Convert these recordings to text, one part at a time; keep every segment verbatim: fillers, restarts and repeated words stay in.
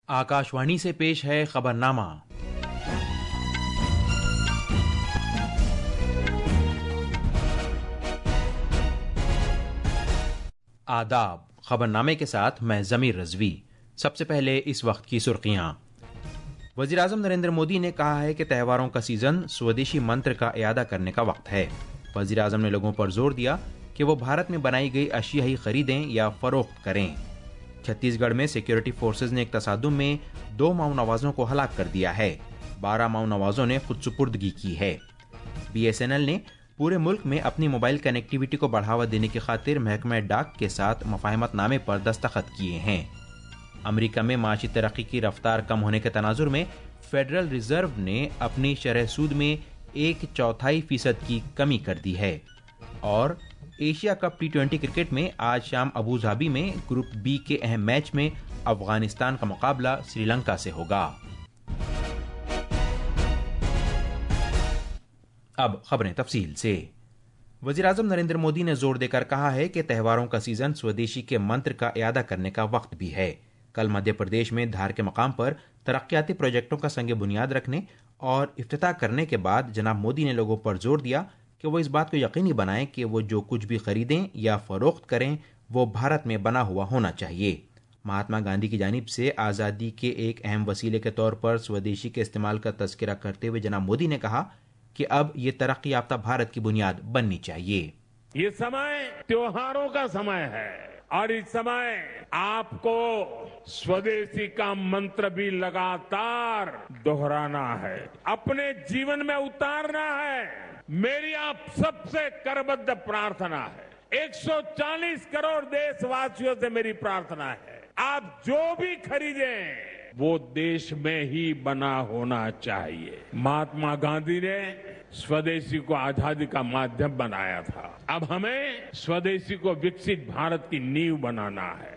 आकाशवाणी से पेश है खबरनामा। आदाब। खबरनामे के साथ मैं जमीर रजवी। सबसे पहले इस वक्त की सुर्खियां। वजीर आजम नरेंद्र मोदी ने कहा है कि त्योहारों का सीजन स्वदेशी मंत्र का इयादा करने का वक्त है। वजीर आजम ने लोगों पर जोर दिया कि वो भारत में बनाई गई अशिया ही खरीदें या फरोख्त करें। छत्तीसगढ़ में सिक्योरिटी फोर्सेज ने एक तसादुम में दो माओ नवाजों को हलाक कर दिया है। बारह माओ नवाजों ने खुद सुपुर्दगी की है। बी एस एन एल ने पूरे मुल्क में अपनी मोबाइल कनेक्टिविटी को बढ़ावा देने की खातिर महकमा डाक के साथ मुफाहमतनामे पर दस्तखत किए हैं। अमेरिका में माशी तरक्की की रफ्तार कम होने के तनाजुर में फेडरल रिजर्व ने अपनी शरह सूद में एक चौथाई फीसद की कमी कर दी है। और Asia cup T twenty cricket में आज शाम अबू धाबी में ग्रुप बी के अहम मैच में अफगानिस्तान का मुकाबला श्रीलंका से होगा। अब खबरें तफसील से। वजीर आजम नरेंद्र मोदी ने जोर देकर कहा है कि त्योहारों का सीजन स्वदेशी के मंत्र का इयादा करने का वक्त भी है। कल मध्य प्रदेश में धार के मकाम पर तरक्याती प्रोजेक्टों का संग बुनियाद रखने और इफ्तिताह करने के बाद जनाब मोदी ने लोगों पर जोर दिया कि वो इस बात को यकीनी बनाएं कि वो जो कुछ भी खरीदें या फरोख्त करें वो भारत में बना हुआ होना चाहिए। महात्मा गांधी की जानिब से आज़ादी के एक अहम वसीले के तौर पर स्वदेशी के इस्तेमाल का तज़किरा करते हुए जनाब मोदी ने कहा कि अब ये तरक्की याफ्ता भारत की बुनियाद बननी चाहिए। ये समय त्योहारों का समय है और इस समय आपको स्वदेशी का मंत्र भी लगातार दोहराना है, अपने जीवन में उतारना है। मेरी आप सबसे करबद्ध प्रार्थना है, एक सौ चालीस करोड़ देशवासियों से मेरी प्रार्थना है, आप जो भी खरीदें वो देश में ही बना होना चाहिए। महात्मा गांधी ने स्वदेशी को आजादी का माध्यम बनाया था, अब हमें स्वदेशी को विकसित भारत की नींव बनाना है।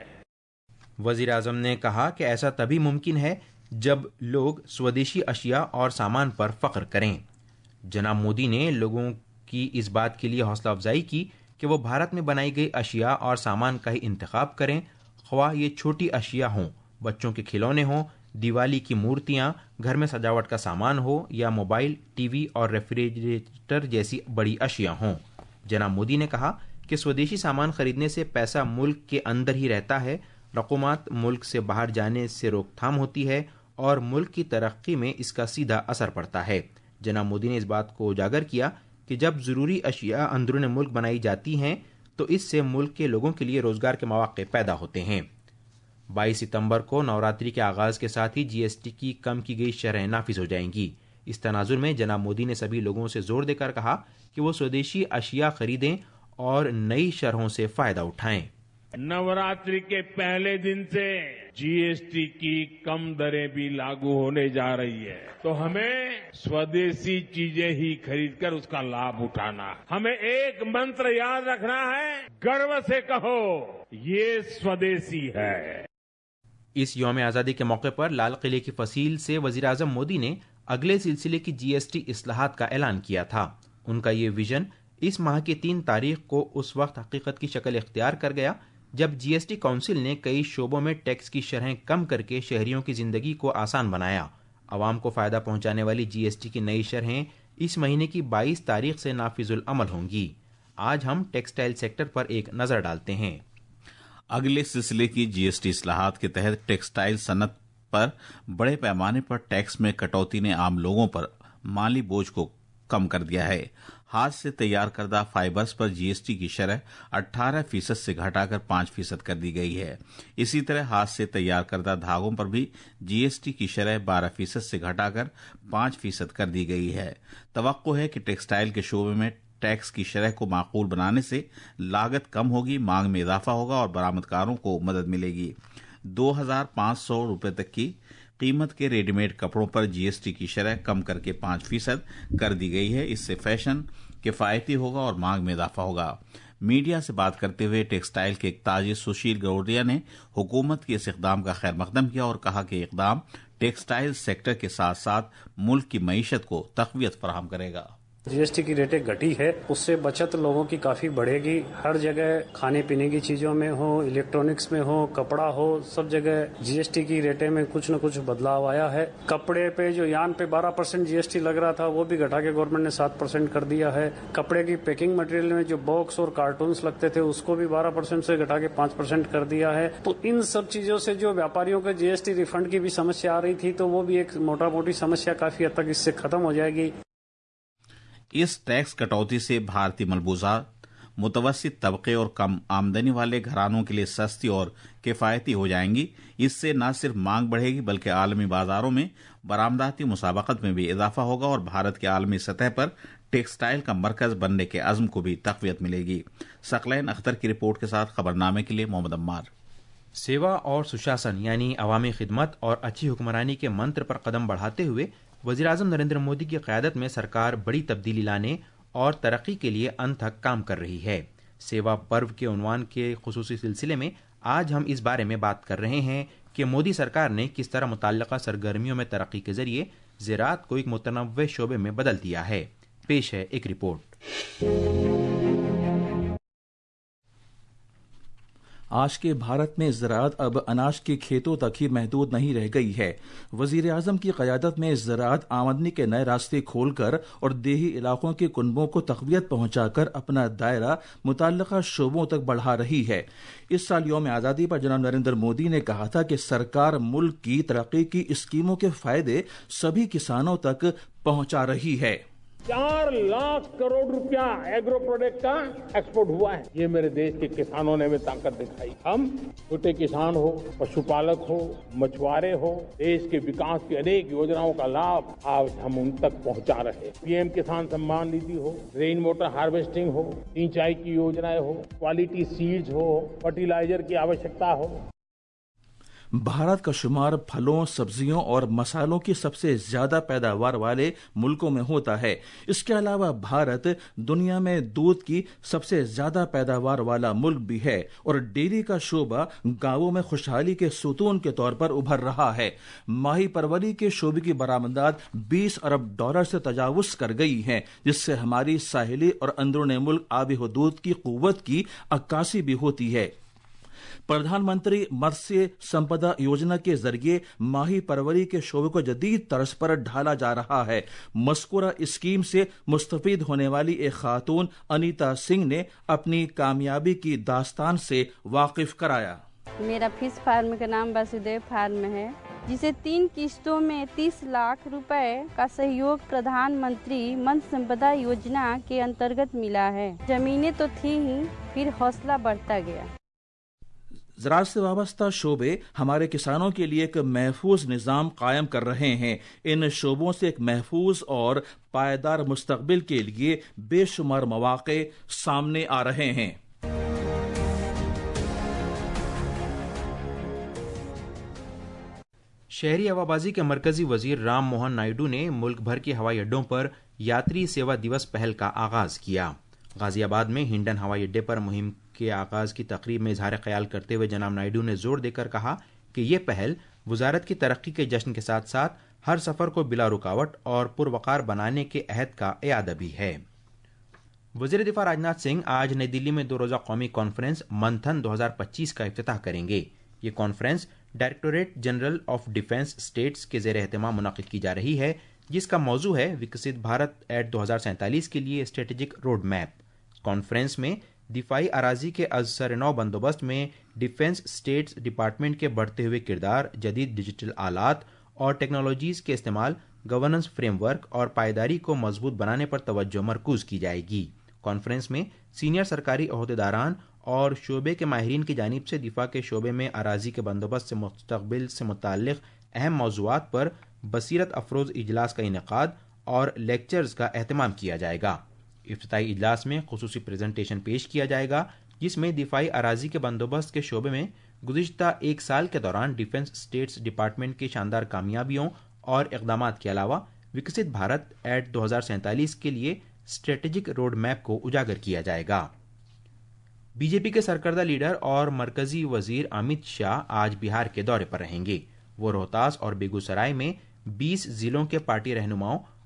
वजीर आजम ने कहा कि ऐसा तभी मुमकिन है जब लोग स्वदेशी अशिया और सामान पर फख्र करें। जनाब मोदी ने लोगों की इस बात के लिए हौसला अफजाई की कि वो भारत में बनाई गई अशिया और सामान का ही इंतखाब करें, ख्वाह ये छोटी अशिया हों, बच्चों के खिलौने हों, दिवाली की मूर्तियां, घर में सजावट का सामान हो या मोबाइल, टीवी और रेफ्रिजरेटर जैसी बड़ी अशिया हों। जनाब मोदी ने कहा कि स्वदेशी सामान खरीदने से पैसा मुल्क के अंदर ही रहता है, रकूमात मुल्क से बाहर जाने से रोकथाम होती है और मुल्क की तरक्की में इसका सीधा असर पड़ता है। जनाब मोदी ने इस बात को उजागर किया कि जब ज़रूरी अशिया अंदरूनी मुल्क बनाई जाती हैं तो इससे मुल्क के लोगों के लिए रोजगार के मौके पैदा होते हैं। बाईस सितंबर को नवरात्रि के आगाज के साथ ही जी एस टी की कम की गई शरह नाफिज हो जाएंगी। इस तनाजुर में जनाब मोदी ने सभी लोगों से जोर देकर कहा कि वो स्वदेशी अशिया खरीदें और नई शरहों से फायदा उठाएं। नवरात्रि के पहले दिन से जी एस टी की कम दरें भी लागू होने जा रही है, तो हमें स्वदेशी चीजें ही खरीदकर उसका लाभ उठाना है। हमें एक मंत्र याद रखना है, गर्व से कहो ये स्वदेशी है। इस यौम आज़ादी के मौके पर लाल किले की फसील से वजीर आजम मोदी ने अगले सिलसिले की जी एस टी इस्लाहात का ऐलान किया था। उनका ये विजन इस माह की तीन तारीख को उस वक्त हकीकत की शक्ल इख्तियार कर गया जब जी एस टी काउंसिल ने कई शोबों में टैक्स की शरहें कम करके शहरियों की जिंदगी को आसान बनाया। आवाम को फायदा पहुंचाने वाली जी एस टी की नई शरहें इस महीने की बाईस तारीख से नाफिजुल अमल होंगी। आज हम टेक्सटाइल सेक्टर पर एक नजर डालते हैं। अगले सिलसिले की जी एस टी इस्लाहात के तहत टेक्सटाइल सनत पर बड़े पैमाने पर टैक्स में कटौती ने आम लोगों पर माली बोझ को कम कर दिया है। हाथ से तैयार करदा फाइबर्स पर जी एस टी की शरह अठारह फीसद से घटाकर पांच फीसद कर दी गई है। इसी तरह हाथ से तैयार करदा धागों पर भी जी एस टी की शरह बारह फीसद से घटाकर पांच फीसद कर दी गई है। तवक्को है कि टेक्सटाइल के शोबे में टैक्स की शरह को माकूल बनाने से लागत कम होगी, मांग में इजाफा होगा और बरामदकारों को मदद मिलेगी। दो हजार पांच सौ रुपये तक की कीमत के रेडीमेड कपड़ों पर जी एस टी की शरह कम करके पांच फीसद कर दी गई है। इससे फैशन किफायती होगा और मांग में इजाफा होगा। मीडिया से बात करते हुए टेक्सटाइल के एक ताजिर सुशील गौड़िया ने हुकूमत के इस इकदाम का खैर मकदम किया और कहा कि इकदाम टेक्सटाइल सेक्टर के साथ साथ मुल्क की मईशत को तक़वियत फराहम करेगा। جی ایس ٹی کی ریٹیں گھٹی ہے، اس سے بچت لوگوں کی کافی بڑھے گی. ہر جگہ کھانے پینے کی چیزوں میں ہو، الیکٹرانکس میں ہو، کپڑا ہو، سب جگہ جی ایس ٹی کی ریٹیں میں کچھ نہ کچھ بدلاؤ آیا ہے. کپڑے پہ جو یان پہ بارہ پرسینٹ جی ایس ٹی لگ رہا تھا وہ بھی گھٹا کے گورنمنٹ نے سات پرسینٹ کر دیا ہے. کپڑے کی پیکنگ مٹیریل میں جو باکس اور کارٹونز لگتے تھے اس کو بھی بارہ پرسینٹ سے گھٹا کے پانچ پرسینٹ کر دیا ہے. تو ان سب چیزوں سے جو ویاپاریوں کا جی ایس ٹی ریفنڈ کی بھی سمسیا آ رہی تھی تو وہ بھی ایک موٹا موٹی سمسیا کافی حد تک اس سے ختم ہو جائے گی. اس ٹیکس کٹوتی سے بھارتی ملبوسات متوسط طبقے اور کم آمدنی والے گھرانوں کے لیے سستی اور کفایتی ہو جائیں گی. اس سے نہ صرف مانگ بڑھے گی بلکہ عالمی بازاروں میں برآمداتی مسابقت میں بھی اضافہ ہوگا اور بھارت کے عالمی سطح پر ٹیکسٹائل کا مرکز بننے کے عزم کو بھی تقویت ملے گی. ثقلین اختر کی رپورٹ کے ساتھ خبرنامے کے لیے محمد عمار. سیوا اور سشاسن یعنی عوامی خدمت اور اچھی حکمرانی کے منتر پر قدم بڑھاتے ہوئے وزیراعظم نریندر مودی کی قیادت میں سرکار بڑی تبدیلی لانے اور ترقی کے لیے انتھک کام کر رہی ہے. سیوا پرو کے عنوان کے خصوصی سلسلے میں آج ہم اس بارے میں بات کر رہے ہیں کہ مودی سرکار نے کس طرح متعلقہ سرگرمیوں میں ترقی کے ذریعے زراعت کو ایک متنوع شعبے میں بدل دیا ہے. پیش ہے ایک رپورٹ. آج کے بھارت میں زراعت اب اناج کے کھیتوں تک ہی محدود نہیں رہ گئی ہے. وزیر اعظم کی قیادت میں زراعت آمدنی کے نئے راستے کھول کر اور دیہی علاقوں کے کنبوں کو تقویت پہنچا کر اپنا دائرہ متعلقہ شعبوں تک بڑھا رہی ہے. اس سال یوم آزادی پر جناب نریندر مودی نے کہا تھا کہ سرکار ملک کی ترقی کی اسکیموں کے فائدے سبھی کسانوں تک پہنچا رہی ہے. چار لاکھ کروڑ روپیہ ایگرو پروڈکٹ کا ایکسپورٹ ہوا ہے. یہ میرے دیش کے کسانوں نے بھی طاقت دکھائی. ہم چھوٹے کسان ہو، پشو پالک ہو، مچھوارے ہو، دیش کے وکاس کی انیک یوجناؤں کا لابھ آج ہم ان تک پہنچا رہے. پی ایم کسان سمان ندھی ہو، رین واٹر ہارویسٹنگ ہو، سینچائی کی یوجنائیں ہو، کوالٹی سیڈز ہو، فرٹیلائزر کی آوشکتا ہو. بھارت کا شمار پھلوں، سبزیوں اور مسالوں کی سب سے زیادہ پیداوار والے ملکوں میں ہوتا ہے. اس کے علاوہ بھارت دنیا میں دودھ کی سب سے زیادہ پیداوار والا ملک بھی ہے اور ڈیری کا شعبہ گاؤں میں خوشحالی کے ستون کے طور پر ابھر رہا ہے. ماہی پروری کے شعبے کی برآمدات بیس ارب ڈالر سے تجاوز کر گئی ہیں، جس سے ہماری ساحلی اور اندرون ملک آبی حدود کی قوت کی عکاسی بھی ہوتی ہے. پردھان منتری متسیہ سمپدا یوجنا کے ذریعے ماہی پروری کے شعبے کو جدید طرز پر ڈھالا جا رہا ہے. مذکورہ اسکیم سے مستفید ہونے والی ایک خاتون انیتا سنگھ نے اپنی کامیابی کی داستان سے واقف کرایا. میرا فش فارم کا نام واسودیو فارم ہے، جسے تین قسطوں میں تیس لاکھ روپے کا سہیوگ پردھان منتری متسیہ سمپدا یوجنا کے انترگت ملا ہے. زمینیں تو تھی ہی، پھر حوصلہ بڑھتا گیا. زراعت سے وابستہ شعبے ہمارے کسانوں کے لیے ایک محفوظ نظام قائم کر رہے ہیں. ان شعبوں سے ایک محفوظ اور پائیدار مستقبل کے لیے بے شمار مواقع سامنے آ رہے ہیں. شہری ہوابازی کے مرکزی وزیر رام موہن نائیڈو نے ملک بھر کے ہوائی اڈوں پر یاتری سیوا دیوس پہل کا آغاز کیا. غازی آباد میں ہنڈن ہوائی اڈے پر مہم کے آغاز کی تقریب میں اظہار خیال کرتے ہوئے جناب نائیڈو نے زور دے کر کہا کہ یہ پہل وزارت کی ترقی کے جشن کے ساتھ ساتھ ہر سفر کو بلا رکاوٹ اور پروقار بنانے کے عہد کا اعادہ بھی ہے. وزیر دفاع راجناتھ سنگھ آج نئی دلی میں دو روزہ قومی کانفرنس منتھن دو ہزار پچیس کا افتتاح کریں گے. یہ conference directorate general of defence estates کے زیر اہتمام منعقد کی جا رہی ہے، جس کا موضوع ہے وکست بھارت ایٹ دو ہزار سینتالیس کے لیے اسٹریٹجک روڈ میپ. کانفرنس میں دفاعی اراضی کے از سر نو بندوبست میں ڈیفنس اسٹیٹس ڈپارٹمنٹ کے بڑھتے ہوئے کردار، جدید ڈیجیٹل آلات اور ٹیکنالوجیز کے استعمال، گورننس فریم ورک اور پائیداری کو مضبوط بنانے پر توجہ مرکوز کی جائے گی. کانفرنس میں سینئر سرکاری عہدیداران اور شعبے کے ماہرین کی جانب سے دفاع کے شعبے میں اراضی کے بندوبست سے مستقبل سے متعلق اہم موضوعات پر بصیرت افروز اجلاس کا انعقاد اور لیکچرز کا اہتمام کیا جائے گا. افتتاحی اجلاس میں خصوصی پریزنٹیشن پیش کیا جائے گا، جس میں دفاعی اراضی کے بندوبست کے شعبے میں گزشتہ ایک سال کے دوران ڈیفنس اسٹیٹس ڈپارٹمنٹ کی شاندار کامیابیوں اور اقدامات کے علاوہ وکست بھارت ایٹ دو ہزار سینتالیس کے لیے اسٹریٹجک روڈ میپ کو اجاگر کیا جائے گا. بی جے پی کے سرکردہ لیڈر اور مرکزی وزیر امت شاہ آج بہار کے دورے پر رہیں گے. وہ روہتاس اور بیگو سرائے میں بیس ضلعوں کے پارٹی رہنماؤں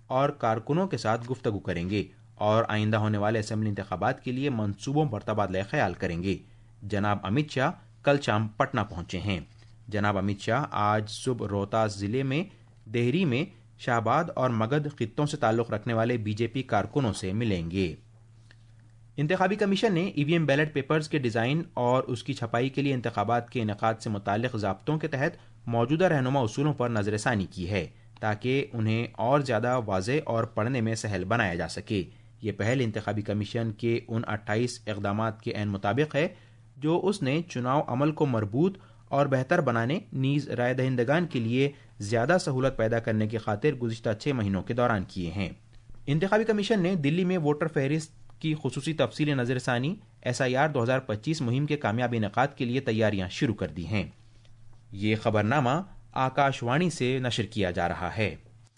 اور کارکنوں کے ساتھ گفتگو کریں گے اور آئندہ ہونے والے اسمبلی انتخابات کے لیے منصوبوں پر تبادلہ خیال کریں گے۔ جناب امت شاہ کل شام پٹنہ پہنچے ہیں۔ جناب امت شاہ آج صبح روہتاس ضلع میں دہری میں شاہباد اور مگدھ خطوں سے تعلق رکھنے والے بی جے پی کارکنوں سے ملیں گے۔ انتخابی کمیشن نے E V M ballot papers کے ڈیزائن اور اس کی چھپائی کے لیے انتخابات کے انعقاد سے متعلق ضابطوں کے تحت موجودہ رہنما اصولوں پر نظر ثانی کی ہے تاکہ انہیں اور زیادہ واضح اور پڑھنے میں سہل بنایا جا سکے۔ یہ پہل انتخابی کمیشن کے ان اٹھائیس اقدامات کے عین مطابق ہے جو اس نے چناؤ عمل کو مربوط اور بہتر بنانے نیز رائے دہندگان کے لیے زیادہ سہولت پیدا کرنے کی خاطر گزشتہ چھ مہینوں کے دوران کیے ہیں۔ انتخابی کمیشن نے دلی میں ووٹر فہرست کی خصوصی تفصیل نظر ثانی ایس آئی آر دو ہزار پچیس مہم کے کامیاب انعقاد کے لیے تیاریاں شروع کر دی ہیں۔ یہ خبرنامہ آکاش وانی سے نشر کیا جا رہا ہے۔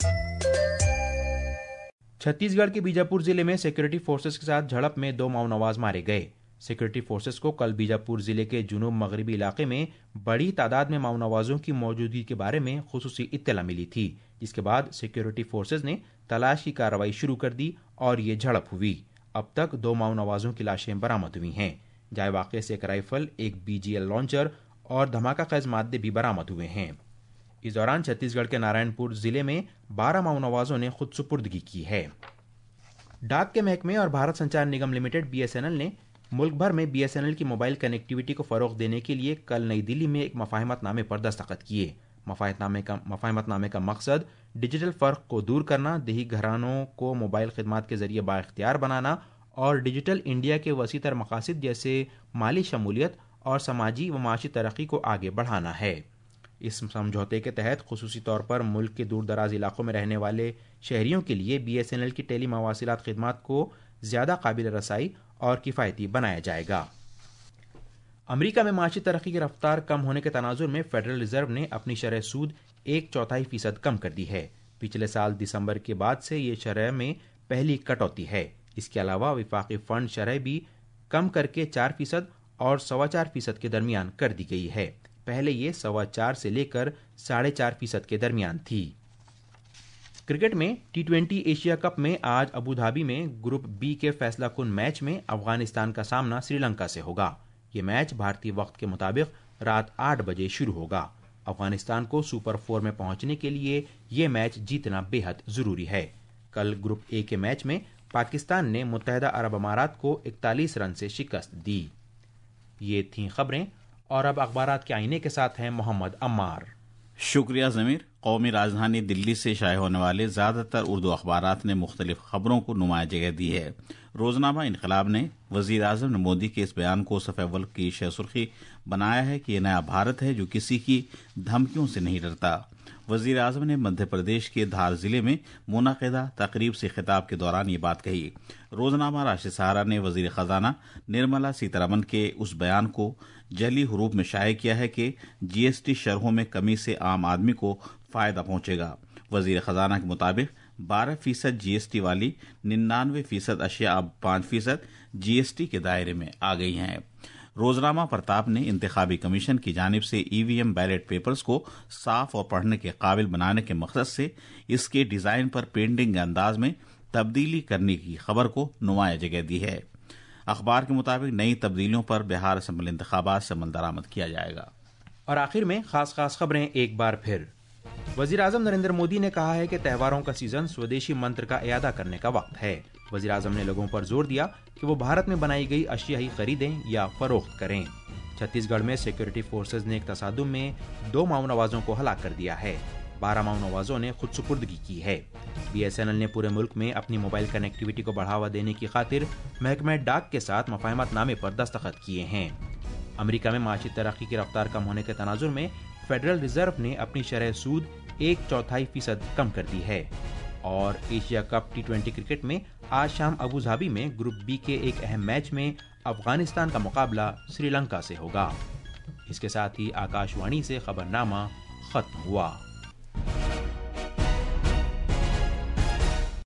چھتیس گڑھ کے بیجاپور ضلع میں سیکورٹی فورسز کے ساتھ جھڑپ میں دو ماؤ نواز مارے گئے۔ سیکورٹی فورسز کو کل بیجاپور ضلع کے جنوب مغربی علاقے میں بڑی تعداد میں ماؤ نوازوں کی موجودگی کے بارے میں خصوصی اطلاع ملی تھی، جس کے بعد سیکورٹی فورسز نے تلاش کی کارروائی شروع کر دی اور یہ جھڑپ ہوئی۔ اب تک دو ماؤ نوازوں کی لاشیں برآمد ہوئی ہیں۔ جائے واقعے سے ایک رائفل، ایک بی جی ایل لانچر اور دھماکہ خیز مادے بھی برآمد ہوئے ہیں۔ اس دوران چھتیس گڑھ کے نارائن پور ضلع میں بارہ ماؤ نوازوں نے خود سپردگی کی ہے۔ ڈاک کے محکمے اور Bharat Sanchar Nigam limited B S N L نے ملک بھر میں بی ایس این ایل کی موبائل کنیکٹیویٹی کو فروغ دینے کے لیے کل نئی دلی میں ایک مفاہمت نامے پر دستخط کیے۔ مفاہمت نامے کا مفاہمت نامے کا مقصد ڈیجیٹل فرق کو دور کرنا، دیہی گھرانوں کو موبائل خدمات کے ذریعے بااختیار بنانا اور ڈیجیٹل انڈیا کے وسیع تر مقاصد جیسے مالی شمولیت اور سماجی و معاشی ترقی کو آگے بڑھانا ہے۔ اس سمجھوتے کے تحت خصوصی طور پر ملک کے دور دراز علاقوں میں رہنے والے شہریوں کے لیے بی ایس این ایل کی ٹیلی مواصلات خدمات کو زیادہ قابل رسائی اور کفایتی بنایا جائے گا۔ امریکہ میں معاشی ترقی کی رفتار کم ہونے کے تناظر میں فیڈرل ریزرو نے اپنی شرح سود ایک چوتھائی فیصد کم کر دی ہے۔ پچھلے سال دسمبر کے بعد سے یہ شرح میں پہلی کٹوتی ہے۔ اس کے علاوہ وفاقی فنڈ شرح بھی کم کر کے چار فیصد اور سوا چار فیصد کے درمیان کر دی گئی ہے۔ پہلے یہ سوا چار سے لے کر ساڑھے چار فیصد کے درمیان تھی۔ کرکٹ میں ٹی ٹوینٹی ایشیا کپ میں آج ابو دھابی میں گروپ بی کے فیصلہ کن میچ میں افغانستان کا سامنا سری لنکا سے ہوگا۔ یہ میچ بھارتی وقت کے مطابق رات آٹھ بجے شروع ہوگا۔ افغانستان کو سپر فور میں پہنچنے کے لیے یہ میچ جیتنا بے حد ضروری ہے۔ کل گروپ اے کے میچ میں پاکستان نے متحدہ عرب امارات کو اکتالیس رن سے شکست دی۔ یہ تھیں خبریں، اور اب اخبارات کے آئینے کے ساتھ ہیں محمد عمار۔ شکریہ ضمیر۔ قومی راجدھانی دلی سے شائع ہونے والے زیادہ تر اردو اخبارات نے مختلف خبروں کو نمایاں جگہ دی ہے۔ روزنامہ انقلاب نے وزیر اعظم نے مودی کے اس بیان کو صفحہ اول کی شہ سرخی بنایا ہے کہ یہ نیا بھارت ہے جو کسی کی دھمکیوں سے نہیں ڈرتا۔ وزیر اعظم نے مدھیہ پردیش کے دھار ضلع میں منعقدہ تقریب سے خطاب کے دوران یہ بات کہی۔ روزنامہ راشٹریہ سہارا نے وزیر خزانہ نرملا سیتارمن کے اس بیان کو جعلی حروف میں شائع کیا ہے کہ جی ایس ٹی شرحوں میں کمی سے عام آدمی کو فائدہ پہنچے گا۔ وزیر خزانہ کے مطابق بارہ فیصد جی ایس ٹی والی ننانوے فیصد اشیاء اب پانچ فیصد جی ایس ٹی کے دائرے میں آ گئی ہیں۔ روزنامہ پرتاپ نے انتخابی کمیشن کی جانب سے E V M ballot papers کو صاف اور پڑھنے کے قابل بنانے کے مقصد سے اس کے ڈیزائن پر پینٹنگ کے انداز میں تبدیلی کرنے کی خبر کو نمایاں جگہ دی ہے۔ اخبار کے مطابق نئی تبدیلیوں پر بہار اسمبلی انتخابات سے عمل درآمد کیا جائے گا۔ اور آخر میں خاص خاص خبریں ایک بار پھر۔ وزیر اعظم نریندر مودی نے کہا ہے کہ تہواروں کا سیزن سودیشی منتر کا اعادہ کرنے کا وقت ہے۔ وزیر اعظم نے لوگوں پر زور دیا کہ وہ بھارت میں بنائی گئی اشیاء ہی خریدیں یا فروخت کریں۔ چھتیس گڑھ میں سیکورٹی فورسز نے ایک تصادم میں دو ماؤ نوازوں کو ہلاک کر دیا ہے۔ بارہ ماؤ نوازوں نے خود سپردگی کی ہے۔ بی ایس این ایل نے پورے ملک میں اپنی موبائل کنیکٹیویٹی کو بڑھاوا دینے کی خاطر محکمہ ڈاک کے ساتھ مفاہمت نامے پر دستخط کیے ہیں۔ امریکہ میں معاشی ترقی کی رفتار کم ہونے کے تناظر میں فیڈرل ریزرو نے اپنی شرح سود ایک چوتھائی فیصد کم کر دی ہے۔ اور Asia cup T twenty cricket میں آج شام ابو ظہبی میں گروپ بی کے ایک اہم میچ میں افغانستان کا مقابلہ سری لنکا سے ہوگا۔ اس کے ساتھ ہی آکاش وانی سے خبرنامہ ختم ہوا۔